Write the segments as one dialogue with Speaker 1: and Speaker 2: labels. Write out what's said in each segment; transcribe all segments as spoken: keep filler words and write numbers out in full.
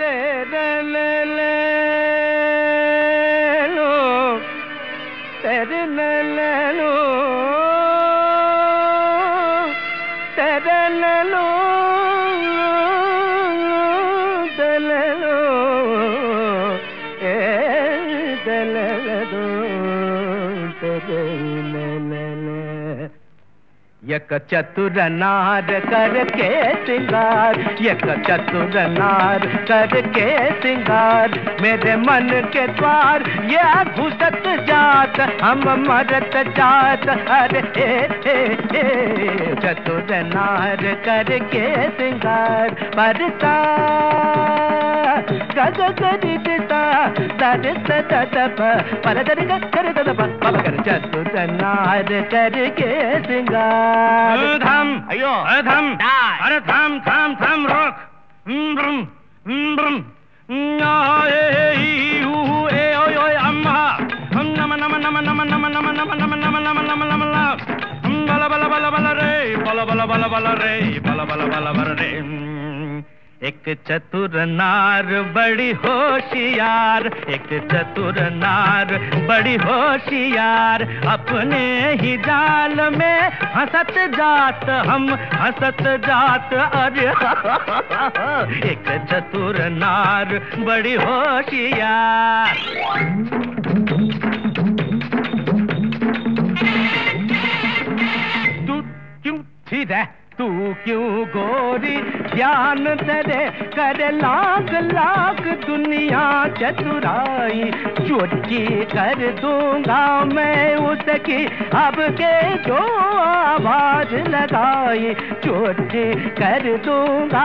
Speaker 1: तेरे ले ले लो तेरे ले ले लो तेरे ले लो तेरे लो ए तेरे ले दो तेरे ले ले ले यक चतुर नार करके सिंगार यक चतुर नार करके सिंगार मेरे मन के द्वार ये घुसत जात हम मरत जात अरे हे हे हे चतुर नार करके सिंगार बरसा गग गरिता दरस ततप पर दर कर ततप पल कर चतुर नार करके सिंगार
Speaker 2: थाम अयो थाम अरे थाम थाम थाम रोक ब्रम ब्रम ए ए ऊ ए ओय ओय अम्मा नम नम नम नम नम नम नम नम नम नम नम नम बला बला बला बला रे बला बला बला बला रे बला बला बला बला रे एक चतुर नार बड़ी होशियार एक चतुर नार बड़ी होशियार अपने ही जाल में हंसत जात हम हंसत जात अरे एक चतुर नार बड़ी होशियार तू क्यों थी रे तू क्यों गोरी ज्ञान तेरे कर लाख लाख दुनिया चतुराई चोटी कर दूंगा मैं उसकी अब के जो आवाज लगाई चोटी कर दूंगा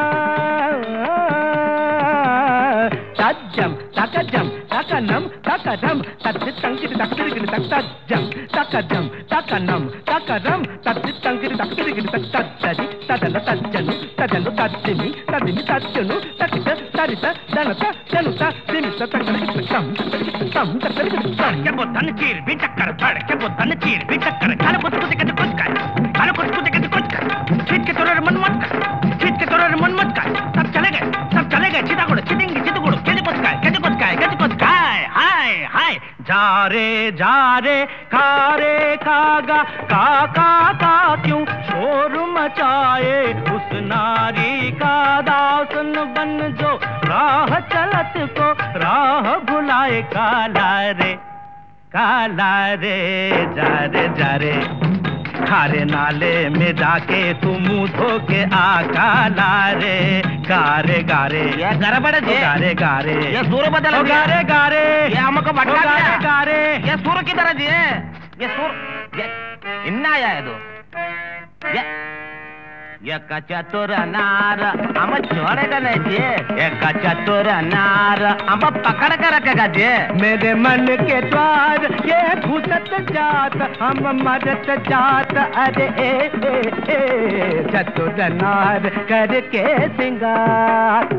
Speaker 2: तज्जम तकजम तकनम तकदम तद्दि तंकिर तक्तिरिगिर तज्जम तकजम तकनम तकदम तद्दि तंकिर तक्तिरिगिर तज्जि तदल तज्जनु तदनु तज्जिनि तदिनि तज्जनु तकित तरित दनत दनुत दिमित तकरिगिर तम तम तकरिगिर तम के बोधन चीर भी चक्कर धड़ के बोधन चीर भी चक्कर खाने कुछ कुछ के कुछ कर खाने कुछ कुछ के कुछ कर खींच के तोरे मन मत कर खींच के तोरे मन मत कर सब चले गए सब चले गए चिता गुड़ चिटिंगी चित गुड़ के कुछ काय के कुछ काय के कुछ काय हाय हाय जा रे जा रे खा रे खागा का का का क्यों शोर मचाए उस नारी का दासन बन जो राह चलत को राह भुलाए काला रे काला रे जा रे जा रे खारे नाले में जाके तू मुंह धो के आ काला रे गारे गारे ये गड़बड़ है गारे गारे ये सुर बदल गया गारे गारे ये हमको भटका दिया गारे गारे ये सुर की तरह जी है ये सुर ये इन्ना आया है दो ये ये चतुर नार हम छोड़ेगा नहीं जी ये चतुर नार हम पकड़ कर रखेगा जी मेरे मन के द्वार ये घुसत जात हम मरत जात अरे ए ए ए चतुर नार करके सिंगार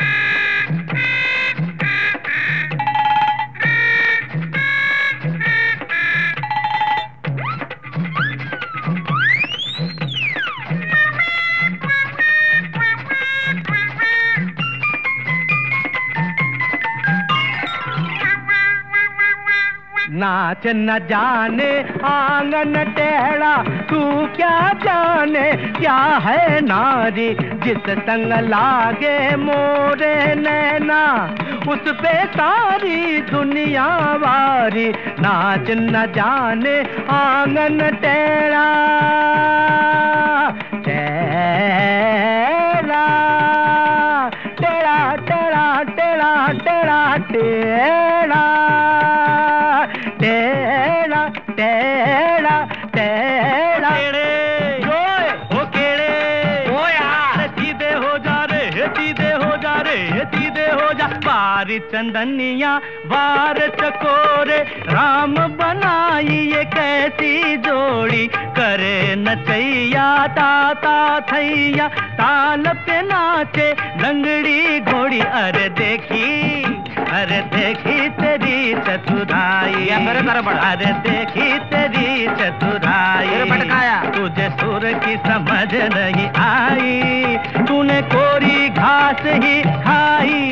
Speaker 2: नाच न जाने आंगन टेढ़ा तू क्या जाने क्या है नारी जिस संग लागे मोरे नैना उस पे सारी दुनिया वारी नाच न जाने आंगन टेढ़ा टेढ़ा टेढ़ा टेढ़ा टेढ़ा टेढ़ा टेढ़ा टेढ़ा टेढ़ा टेढ़ा ओ केड़े ओ यार सीधे हो जा रे सीधे हो जा रे सीधे हो जा बारी चंदनिया बार चकोरे राम बनाई ये कैसी जोड़ी करे नचैया ताता थैया ताल पे नाचे लंगड़ी घोड़ी अरे देखी अरे देखी तेरी चतुराई अरे देखी तेरी चतुराई तुझे सुर की समझ नहीं आई तूने कोरी घास ही खाई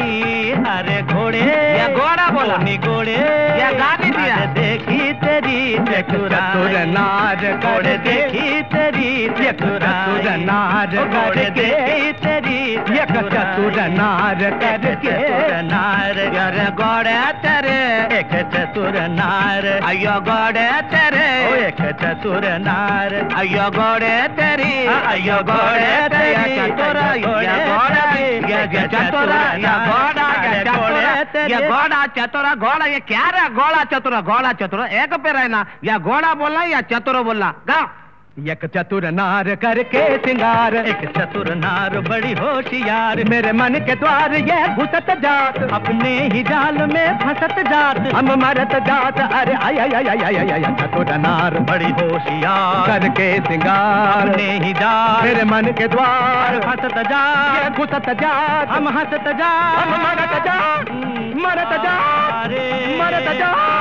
Speaker 2: एक चतुर नार
Speaker 1: घोड़े देखी तेरी
Speaker 2: एक चतुर नार
Speaker 1: घोड़े
Speaker 2: करके
Speaker 1: देखी तेरी
Speaker 2: एक चतुर नार करके
Speaker 1: नार गर घोड़े तेरे एक चतुर नार अयो घोड़े तेरे ओ एक चतुर नार अयो घोड़े तेरी अयो घोड़े तेरी चतुर या घोड़ा या चतुर या घोड़ा या चतुर या घोड़ा चतुर घोड़ा ये क्या है घोड़ा चतुर घोड़ा चतुर एक पे रहना या घोड़ा बोलना या चतुर बोलना गा
Speaker 2: एक चतुर नार करके सिंगार
Speaker 1: एक चतुर नार बड़ी होशियार
Speaker 2: मेरे मन के द्वार ये घुसत जात
Speaker 1: अपने ही जाल में फंसत जात
Speaker 2: हम मरत जात अरे आय आय आय आय आय आय चतुर नार
Speaker 1: बड़ी होशियार
Speaker 2: करके सिंगार
Speaker 1: अपने ही जाल
Speaker 2: मेरे मन के द्वार
Speaker 1: फंसत
Speaker 2: ये
Speaker 1: जात
Speaker 2: घुसत जात
Speaker 1: हम हंसत जात
Speaker 2: हम मरत जात मरत जात
Speaker 1: अरे
Speaker 2: मरत जात